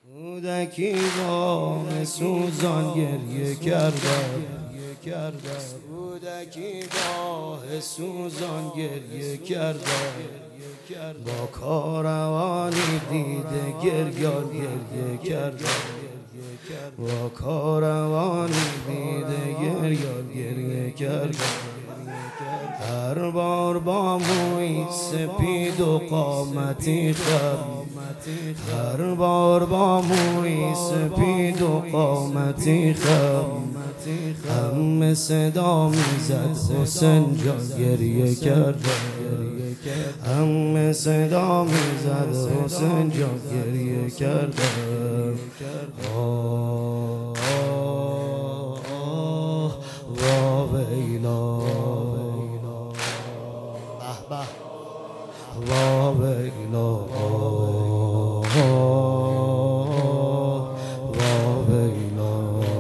کودکی با سوزان گریه کردم، کودکی با سوزان گریه کردم، با کاروانی دیده گریان گریه کردم، با کاروانی دیده گریان گریه کردم. هر بار با موی سپید و قامتی خم، هر بار با موی سپید و قامتی خم، هم صدا میزد حسین جان گریه کردم، هم صدا میزد حسین جان گریه کردم. وا ویلا وا ویلا وا ویلا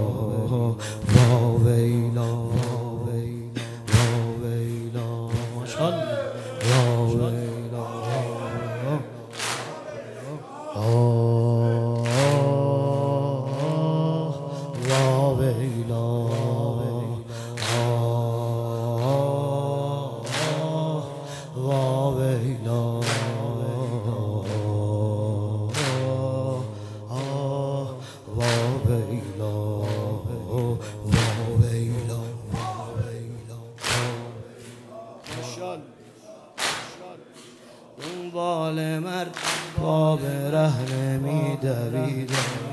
وا ویلا وا ویلا ماشاءالله وا ویلا وا ویلا دنبال مرد پا به ره نمی‌دویدم،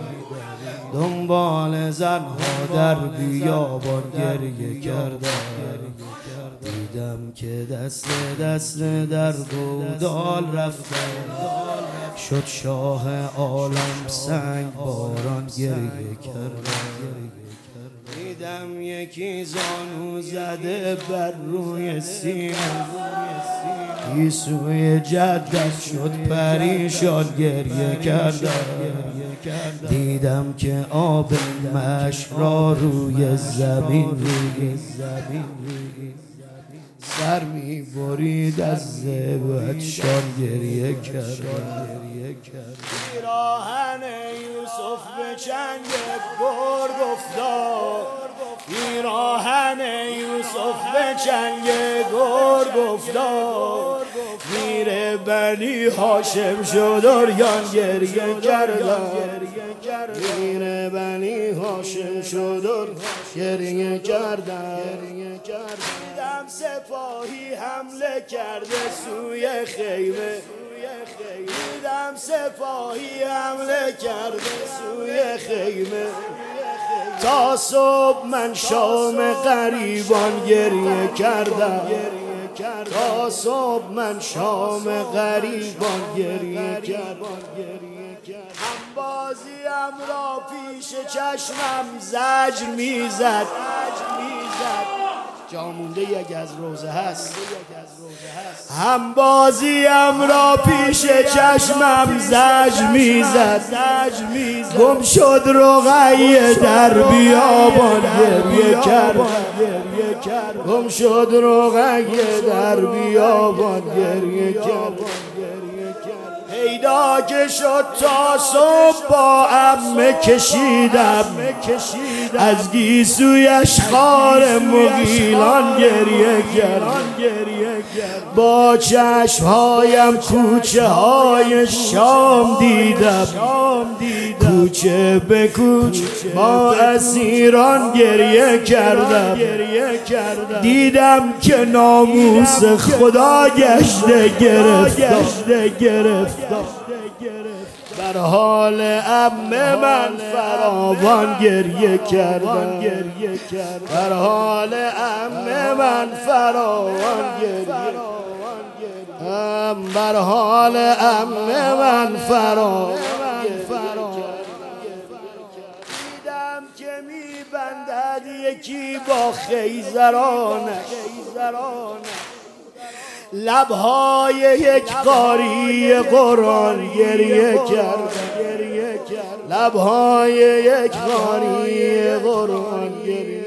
دنبال زنها در بیابان گریه کردم. دیدم که دست دست در گودال رفتم، شد شاه عالم سنگ باران گریه کردم. دیدم یکی زانو زده بر روی سینم، عیسوی جدت شد پریشان گریه کردم. دیدم که آب مشک را روی زمین سر می برید از زبط شان گریه کردم. پیراهن یوسف به چنگ گرگ افتاد، پیراهن یوسف به چنگ گرگ افتاد، میر بنی هاشم شد عریان گریه کردم، میر بنی هاشم شد گریه کردم. دیدم سپاهی حمله کرده سوی خیمه، دیدم سپاهی حمله کرده سوی خیمه. تا صبح من شام غریبان گریه کردم، تا صبح من شام غریبان گریه کردم. انبازیم را پیش چشمم زجر میزد، جا مونده یک از روزه هست. همبازیم را پیش چشمم زجر میزد، گم شد رقیه در بیابان گریه کردم، گم شد رقیه در بیابان گریه کردم. پیدا که شد تا صبح با عمه کشیدم، از گیسویش خار مغیلان گریه کردم. با چشمهایم کوچه های شام دیدم، کوچه به کوچه با اسیران گریه کردم. دیدم که ناموس خدا گشته گرفتم. بر حال عمه من فراوان گریه کردم، بر حال عمه من فراوان گریه کردم، بر حال عمه من فراوان دیدم که میبندد یکی با خیزرانش لبهای یک قاری قرآن گریه کردم، لبهای یک قاری قرآن گریه